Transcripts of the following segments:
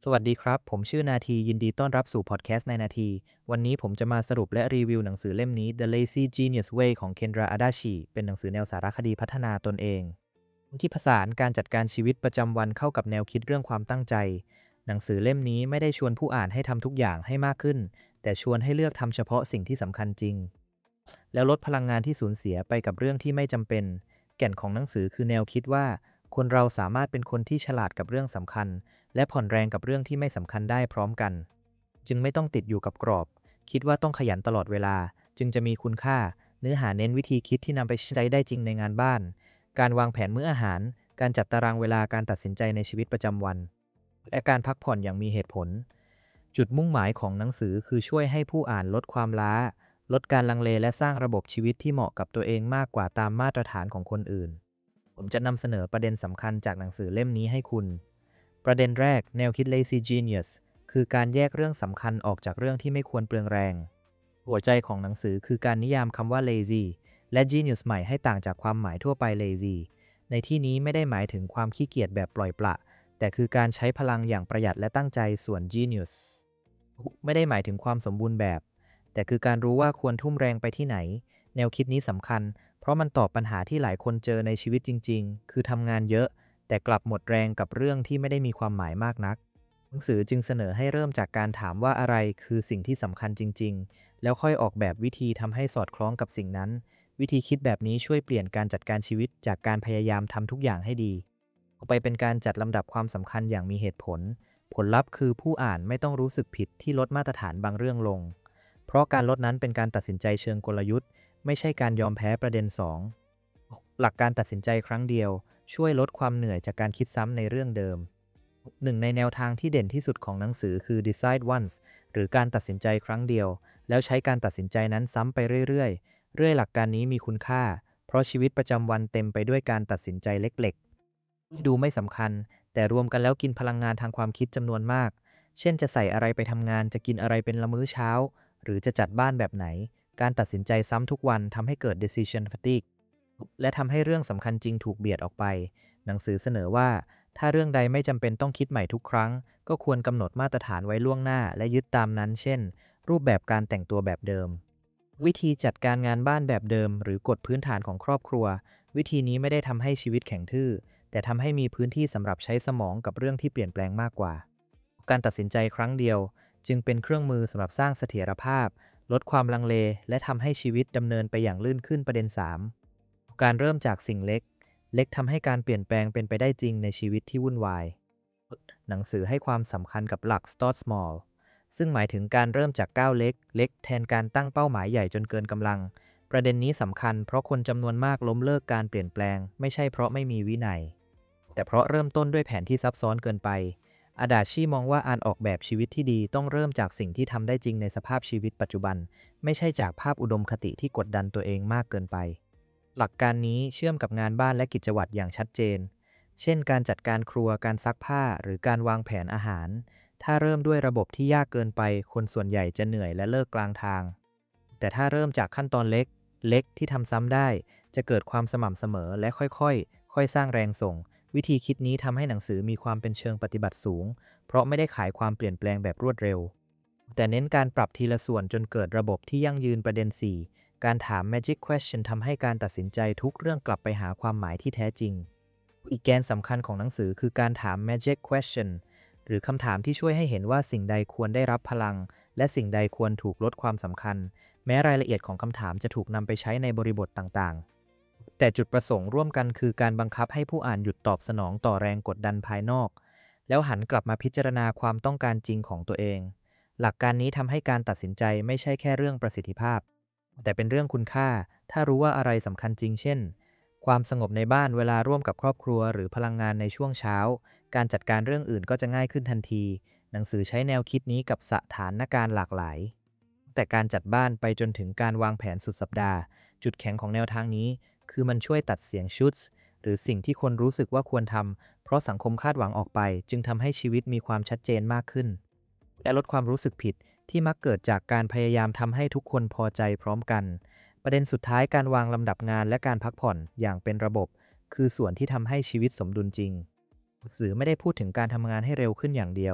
สวัสดีครับผมชื่อนาทียินดีต้อนรับสู่พอดแคสต์ในนาทีวันนี้ผมจะมาสรุปและรีวิวหนังสือเล่มนี้ The Lazy Genius Way ของ Kendra Adachi เป็นหนังสือแนวสารคดีพัฒนาตนเองที่ผสานการจัดการชีวิตประจำวันเข้ากับแนวคิดเรื่องความตั้งใจหนังสือเล่มนี้ไม่ได้ชวนผู้อ่านให้ทำทุกอย่างให้มากขึ้นแต่ชวนให้เลือกทำเฉพาะสิ่งที่สำคัญจริงแล้วลดพลังงานที่สูญเสียไปกับเรื่องที่ไม่จำเป็นแก่นของหนังสือคือแนวคิดว่าคนเราสามารถเป็นคนที่ฉลาดกับเรื่องสำคัญและผ่อนแรงกับเรื่องที่ไม่สำคัญได้พร้อมกันจึงไม่ต้องติดอยู่กับกรอบคิดว่าต้องขยันตลอดเวลาจึงจะมีคุณค่าเนื้อหาเน้นวิธีคิดที่นำไปใช้ได้จริงในงานบ้านการวางแผนมื้ออาหารการจัดตารางเวลาการตัดสินใจในชีวิตประจำวันและการพักผ่อนอย่างมีเหตุผลจุดมุ่งหมายของหนังสือคือช่วยให้ผู้อ่านลดความล้าลดการลังเลและสร้างระบบชีวิตที่เหมาะกับตัวเองมากกว่าตามมาตรฐานของคนอื่นผมจะนำเสนอประเด็นสำคัญจากหนังสือเล่มนี้ให้คุณประเด็นแรกแนวคิด Lazy Genius คือการแยกเรื่องสำคัญออกจากเรื่องที่ไม่ควรเปลืองแรงหัวใจของหนังสือคือการนิยามคำว่า lazy และ genius ใหม่ให้ต่างจากความหมายทั่วไป lazy ในที่นี้ไม่ได้หมายถึงความขี้เกียจแบบปล่อยปละแต่คือการใช้พลังอย่างประหยัดและตั้งใจส่วน genius ไม่ได้หมายถึงความสมบูรณ์แบบแต่คือการรู้ว่าควรทุ่มแรงไปที่ไหนแนวคิดนี้สำคัญเพราะมันตอบปัญหาที่หลายคนเจอในชีวิตจริงๆคือทำงานเยอะแต่กลับหมดแรงกับเรื่องที่ไม่ได้มีความหมายมากนักหนังสือจึงเสนอให้เริ่มจากการถามว่าอะไรคือสิ่งที่สำคัญจริงๆแล้วค่อยออกแบบวิธีทำให้สอดคล้องกับสิ่งนั้นวิธีคิดแบบนี้ช่วยเปลี่ยนการจัดการชีวิตจากการพยายามทำทุกอย่างให้ดีออกไปเป็นการจัดลำดับความสำคัญอย่างมีเหตุผลผลลัพธ์คือผู้อ่านไม่ต้องรู้สึกผิดที่ลดมาตรฐานบางเรื่องลงเพราะการลดนั้นเป็นการตัดสินใจเชิงกลยุทธ์ไม่ใช่การยอมแพ้ประเด็น2หลักการตัดสินใจครั้งเดียวช่วยลดความเหนื่อยจากการคิดซ้ำในเรื่องเดิมหนึ่งในแนวทางที่เด่นที่สุดของหนังสือคือ Decide Once หรือการตัดสินใจครั้งเดียวแล้วใช้การตัดสินใจนั้นซ้ำไปเรื่อยๆหลักการนี้มีคุณค่าเพราะชีวิตประจำวันเต็มไปด้วยการตัดสินใจเล็กๆที่ดูไม่สำคัญแต่รวมกันแล้วกินพลังงานทางความคิดจำนวนมากเช่นจะใส่อะไรไปทำงานจะกินอะไรเป็นละมื้อเช้าหรือจะจัดบ้านแบบไหนการตัดสินใจซ้ำทุกวันทำให้เกิด decision fatigue และทำให้เรื่องสำคัญจริงถูกเบียดออกไปหนังสือเสนอว่าถ้าเรื่องใดไม่จำเป็นต้องคิดใหม่ทุกครั้งก็ควรกำหนดมาตรฐานไว้ล่วงหน้าและยึดตามนั้นเช่นรูปแบบการแต่งตัวแบบเดิมวิธีจัดการงานบ้านแบบเดิมหรือกฎพื้นฐานของครอบครัววิธีนี้ไม่ได้ทำให้ชีวิตแข็งทื่อแต่ทำให้มีพื้นที่สำหรับใช้สมองกับเรื่องที่เปลี่ยนแปลงมากกว่าการตัดสินใจครั้งเดียวจึงเป็นเครื่องมือสำหรับสร้างเสถียรภาพลดความลังเลและทำให้ชีวิตดำเนินไปอย่างลื่นขึ้นประเด็น3การเริ่มจากสิ่งเล็กทำให้การเปลี่ยนแปลงเป็นไปได้จริงในชีวิตที่วุ่นวายหนังสือให้ความสำคัญกับหลัก Start Small ซึ่งหมายถึงการเริ่มจากก้าวเล็กแทนการตั้งเป้าหมายใหญ่จนเกินกำลังประเด็นนี้สำคัญเพราะคนจำนวนมากล้มเลิกการเปลี่ยนแปลงไม่ใช่เพราะไม่มีวินัยแต่เพราะเริ่มต้นด้วยแผนที่ซับซ้อนเกินไปอาดาชีมองว่าการออกแบบชีวิตที่ดีต้องเริ่มจากสิ่งที่ทำได้จริงในสภาพชีวิตปัจจุบันไม่ใช่จากภาพอุดมคติที่กดดันตัวเองมากเกินไปหลักการนี้เชื่อมกับงานบ้านและกิจวัตรอย่างชัดเจนเช่นการจัดการครัวการซักผ้าหรือการวางแผนอาหารถ้าเริ่มด้วยระบบที่ยากเกินไปคนส่วนใหญ่จะเหนื่อยและเลิกกลางทางแต่ถ้าเริ่มจากขั้นตอนเล็กที่ทำซ้ำได้จะเกิดความสม่ำเสมอและค่อยสร้างแรงส่งวิธีคิดนี้ทำให้หนังสือมีความเป็นเชิงปฏิบัติสูงเพราะไม่ได้ขายความเปลี่ยนแปลงแบบรวดเร็วแต่เน้นการปรับทีละส่วนจนเกิดระบบที่ยั่งยืนประเด็น4การถาม Magic Question ทำให้การตัดสินใจทุกเรื่องกลับไปหาความหมายที่แท้จริงอีกแกนสำคัญของหนังสือคือการถาม Magic Question หรือคำถามที่ช่วยให้เห็นว่าสิ่งใดควรได้รับพลังและสิ่งใดควรถูกลดความสำคัญแม้รายละเอียดของคำถามจะถูกนำไปใช้ในบริบทต่างๆแต่จุดประสงค์ร่วมกันคือการบังคับให้ผู้อ่านหยุดตอบสนองต่อแรงกดดันภายนอกแล้วหันกลับมาพิจารณาความต้องการจริงของตัวเองหลักการนี้ทำให้การตัดสินใจไม่ใช่แค่เรื่องประสิทธิภาพแต่เป็นเรื่องคุณค่าถ้ารู้ว่าอะไรสำคัญจริงเช่นความสงบในบ้านเวลาร่วมกับครอบครัวหรือพลังงานในช่วงเช้าการจัดการเรื่องอื่นก็จะง่ายขึ้นทันทีหนังสือใช้แนวคิดนี้กับสถานการณ์หลากหลายแต่การจัดบ้านไปจนถึงการวางแผนสุดสัปดาห์จุดแข็งของแนวทางนี้คือมันช่วยตัดเสียงชุดหรือสิ่งที่คนรู้สึกว่าควรทำเพราะสังคมคาดหวังออกไปจึงทำให้ชีวิตมีความชัดเจนมากขึ้นและลดความรู้สึกผิดที่มักเกิดจากการพยายามทำให้ทุกคนพอใจพร้อมกันประเด็นสุดท้ายการวางลำดับงานและการพักผ่อนอย่างเป็นระบบคือส่วนที่ทำให้ชีวิตสมดุลจริงสื่อไม่ได้พูดถึงการทำงานให้เร็วขึ้นอย่างเดียว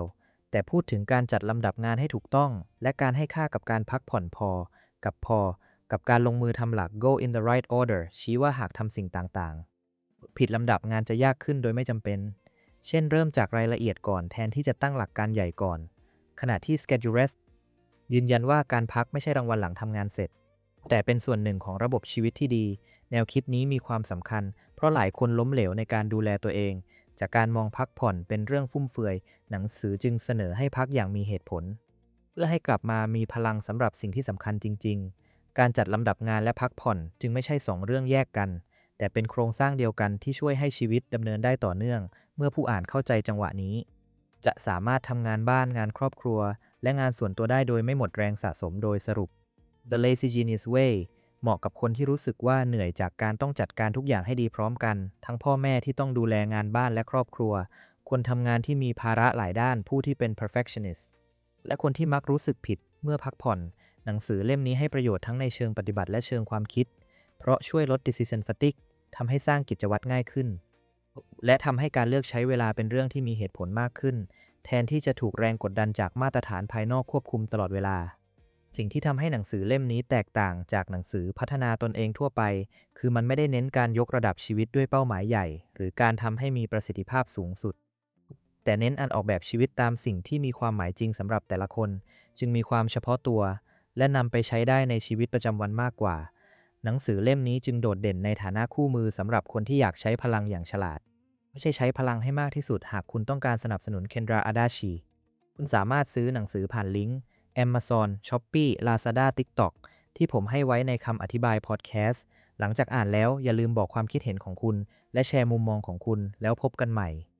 แต่พูดถึงการจัดลำดับงานให้ถูกต้องและการให้ค่ากับการพักผ่อนพอกับการลงมือทำหลัก go in the right order ชี้ว่าหากทำสิ่งต่างๆผิดลำดับงานจะยากขึ้นโดยไม่จำเป็นเช่นเริ่มจากรายละเอียดก่อนแทนที่จะตั้งหลักการใหญ่ก่อนขณะที่ schedulers ยืนยันว่าการพักไม่ใช่รางวัลหลังทำงานเสร็จแต่เป็นส่วนหนึ่งของระบบชีวิตที่ดีแนวคิดนี้มีความสำคัญเพราะหลายคนล้มเหลวในการดูแลตัวเองจากการมองพักผ่อนเป็นเรื่องฟุ่มเฟือยหนังสือจึงเสนอให้พักอย่างมีเหตุผลเพื่อให้กลับมามีพลังสำหรับสิ่งที่สำคัญจริงๆการจัดลำดับงานและพักผ่อนจึงไม่ใช่สองเรื่องแยกกันแต่เป็นโครงสร้างเดียวกันที่ช่วยให้ชีวิตดำเนินได้ต่อเนื่องเมื่อผู้อ่านเข้าใจจังหวะนี้จะสามารถทำงานบ้านงานครอบครัวและงานส่วนตัวได้โดยไม่หมดแรงสะสมโดยสรุป The Lazy Genius Way เหมาะกับคนที่รู้สึกว่าเหนื่อยจากการต้องจัดการทุกอย่างให้ดีพร้อมกันทั้งพ่อแม่ที่ต้องดูแลงานบ้านและครอบครัวคนทำงานที่มีภาระหลายด้านผู้ที่เป็น perfectionist และคนที่มักรู้สึกผิดเมื่อพักผ่อนหนังสือเล่มนี้ให้ประโยชน์ทั้งในเชิงปฏิบัติและเชิงความคิดเพราะช่วยลด decision fatigue ทำให้สร้างกิจวัตรง่ายขึ้นและทำให้การเลือกใช้เวลาเป็นเรื่องที่มีเหตุผลมากขึ้นแทนที่จะถูกแรงกดดันจากมาตรฐานภายนอกควบคุมตลอดเวลาสิ่งที่ทำให้หนังสือเล่มนี้แตกต่างจากหนังสือพัฒนาตนเองทั่วไปคือมันไม่ได้เน้นการยกระดับชีวิตด้วยเป้าหมายใหญ่หรือการทำให้มีประสิทธิภาพสูงสุดแต่เน้นออกแบบชีวิตตามสิ่งที่มีความหมายจริงสำหรับแต่ละคนจึงมีความเฉพาะตัวและนำไปใช้ได้ในชีวิตประจำวันมากกว่าหนังสือเล่มนี้จึงโดดเด่นในฐานะคู่มือสำหรับคนที่อยากใช้พลังอย่างฉลาดไม่ใช่ใช้พลังให้มากที่สุดหากคุณต้องการสนับสนุนเคนดรา อาดาชีคุณสามารถซื้อหนังสือผ่านลิงก์ Amazon, Shopee, Lazada, TikTok ที่ผมให้ไว้ในคำอธิบายพอดแคสต์หลังจากอ่านแล้วอย่าลืมบอกความคิดเห็นของคุณและแชร์มุมมองของคุณแล้วพบกันใหม่